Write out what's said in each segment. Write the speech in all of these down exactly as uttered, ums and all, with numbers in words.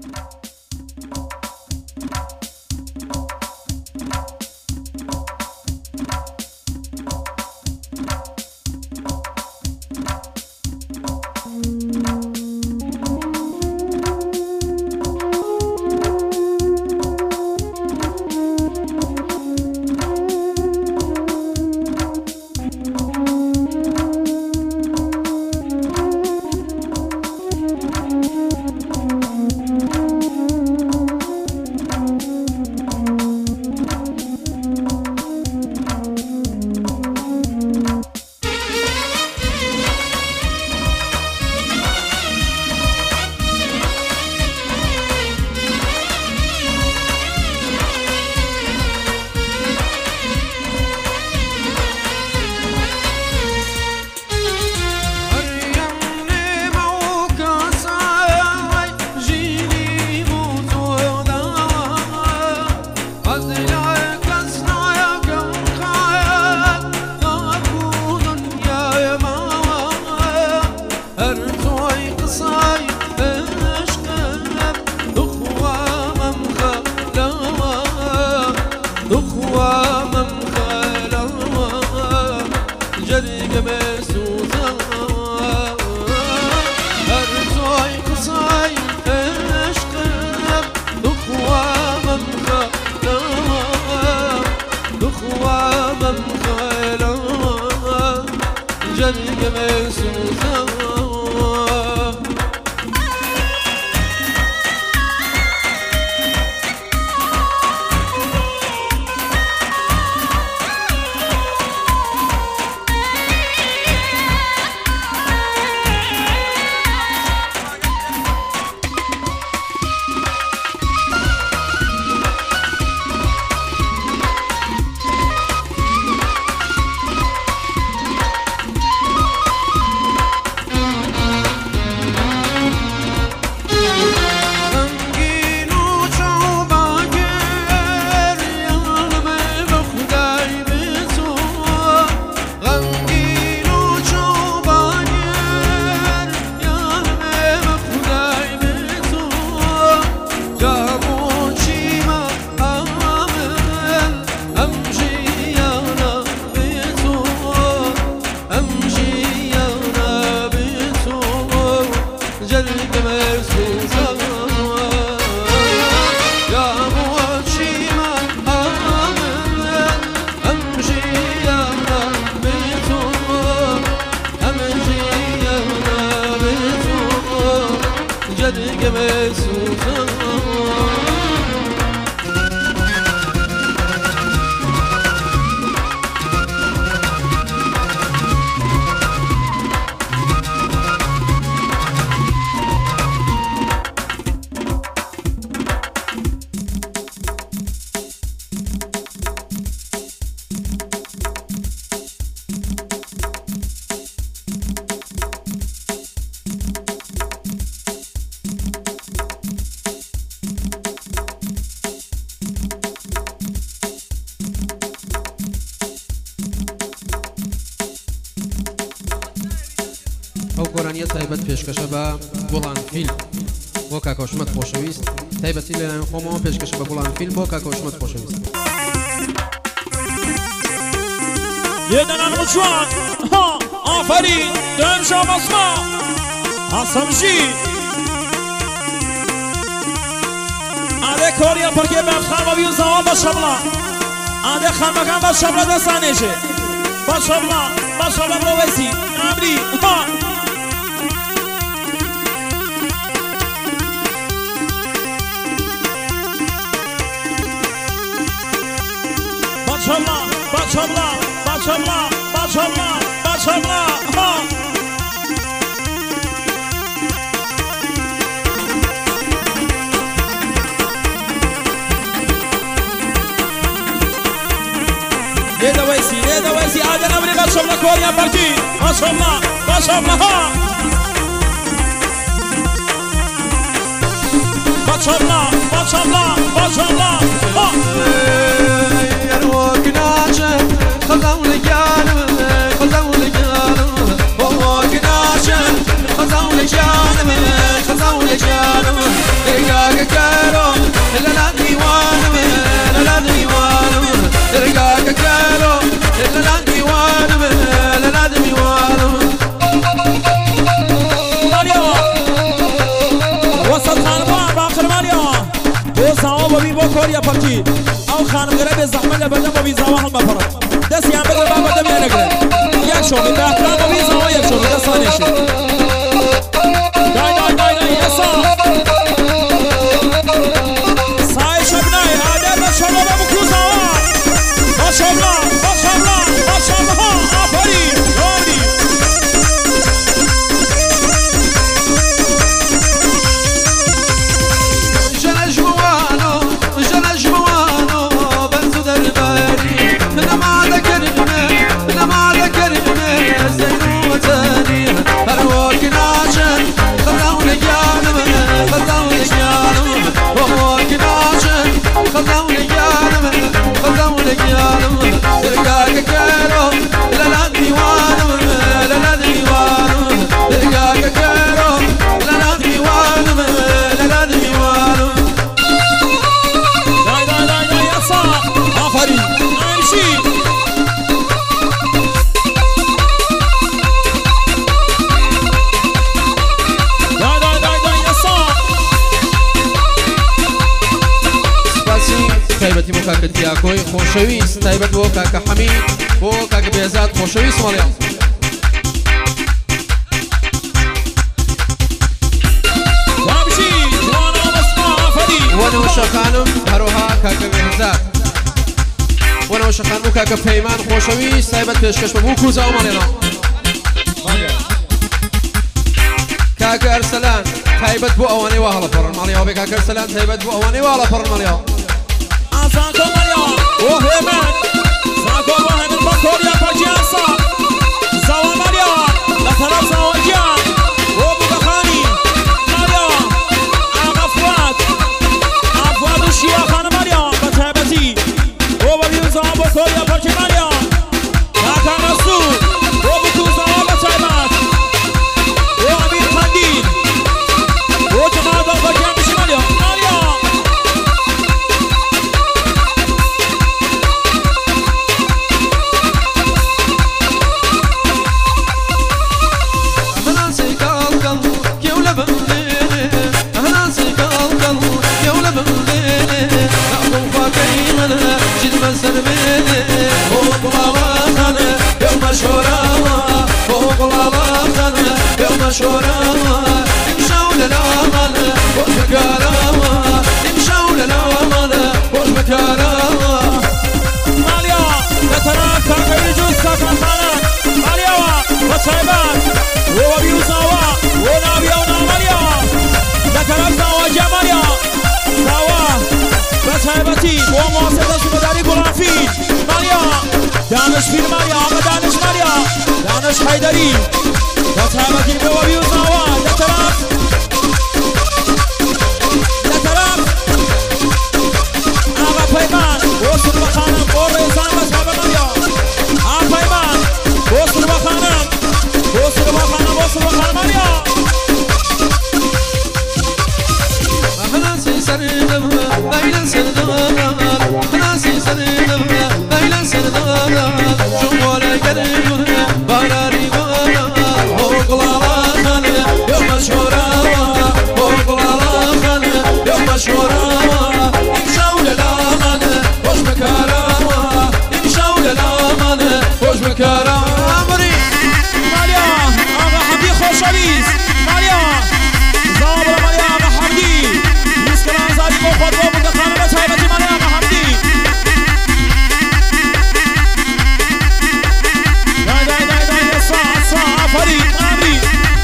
تایبەت پێشکەشە بە گوڵان فیلم بۆ کاکۆشمەت خۆشەویست تایبەتی لەلایەن خۆمەوە پێشکەشە بە گوڵان فیلم بۆ کاکۆشمەت خۆشەویست یێدەنان ڕجوان ها ئافەرین دەم شامەسما هەسەمژی ئادێ کۆریە پڕکێ بەم خامەوی و زەوا بە شەبڵا ئادێ خامەکان بە شەبڵە دەستانێژێ بە شەبڵا بە شەبڵە بۆ وەیسی ئامری ها Bachamla, bachamla, bachamla, bachamla, bachamla, ha. Neda Waisi, Neda Waisi, Adel Amri, bachamla, Korea Parti, bachamla, bachamla, ha. Bachamla, bachamla, bachamla, ha. خزاو لجانم خزاو لجانم وهو كناشم خزاو لجانم خزاو لجانم دقاق ببین با کاریا پاکی او خانم گره به زحمت لبردم با ویزاوا هم بپرد دستی هم بگره با بردم یه نگره یک شومی به احترام با ویزاوا یک شومی دستانشی دای دای دای دای یسا سای شبنای عادر با شما با بکوزاوا با شما با شما با شما آفرین آفرین تایبەتی بۆ کاکە دیاکۆی خۆشەویست تایبەت بۆ کاکە حەمید بۆ کاکە بێزاد خۆشەویست مەڵێ وەنەوەشەخانم هەروەها کاکە بێزاد وەنەوەشەخان بۆ کاکە پەیمان خۆشەویست تایبەت پێشکەش بە بوو کوزاو مەڵێنەوە کاکە ئەرسەلان تایبەت بۆ ئەوانەی وا هەڵەپەڕن مەڵێەوە بێ کاکە ئەرسەلان تایبەت بۆ ئەوانەی وا هەڵەپەڕن مەڵێەوە سانکو ماریا و همان سانکو و همان با کوریا پاکیان سا زوا ماریا لطرف زوا جان و بگخانی ماریا آقا فواد افواد و شیعه خان ماریا بطیبتی و ببیو زوا با کوریا پاکی ماریا کاکا مسعود و بکو زوا بطیبت و امیر خندین و جماعت پاکیان بشی ماریا ماریا دانش فیل ماریا آقا دانش ماریا دانش حیدری بطیبتی به و بیو زوا لطرف لطرف آقا پیمان وصل بخانم و ریزان بطیب ماریا آقا پیمان وصل بخانم وصل بخانم وصل بخانم ماریا أهلا سردم ليلا سردم أهلا سردم ليلا سردم جمهوري كريم باراري بارا وقلا خان يوم مشهورا وقلا خان يوم مشهورا إمشاو للأمان وش مكارا إمشاو للأمان وش مكارا أمري ماريا آقا حمدي خوشویز ماريا زابر ماريا آقا حمدي مسكران زادي مخوض و بگخانم بطیبتی ماريا آقا حمدي دای دای دای دای سا سا آفرین آمری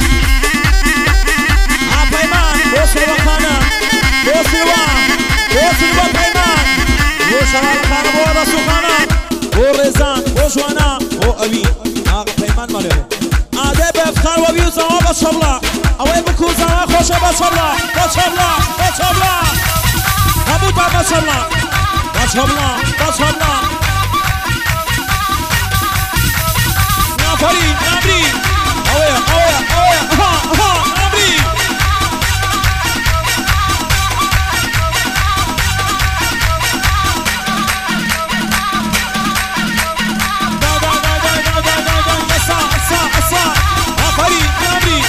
آپیمان بوسر بخانم بوسر و بوسر با پیمان و شغال خانم و رسول خانم و رزان و جوانا و اوی آقا پیمان ماريا آده به افتخار و بیو زوا با شبلا اوی بکو زوا خوشه با شبلا با شبلا با شبلا همو دا با شبلا با شبلا با شبلا نافرین نامری اوی اوی اوی ها ها نامری دا دا دا دا دا دا دا دا سا سا سا آفرین نامری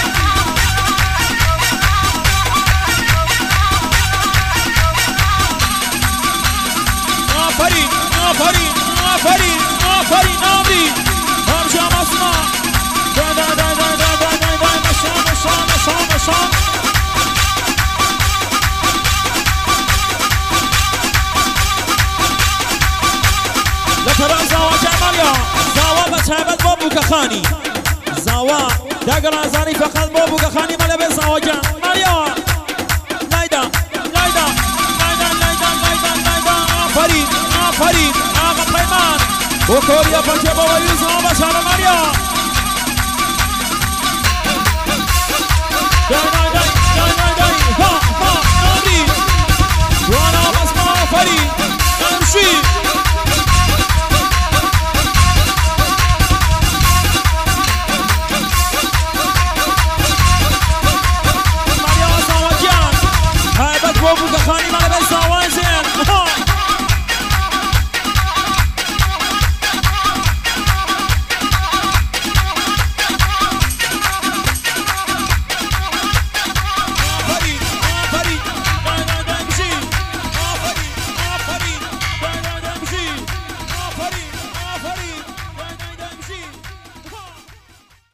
بوکە خانی زاوا دەگەڵازانی فەقەت بۆ بوکە خانی مەلە بێ زاواجان ماریەوە لایدا لایدا لایدا لایدا لایدا لایدا ئافەرین ئافەرین ئاغا پەیمان بۆ کۆریا پەنجێ بەوەی زاوا بەشارە ماریەوە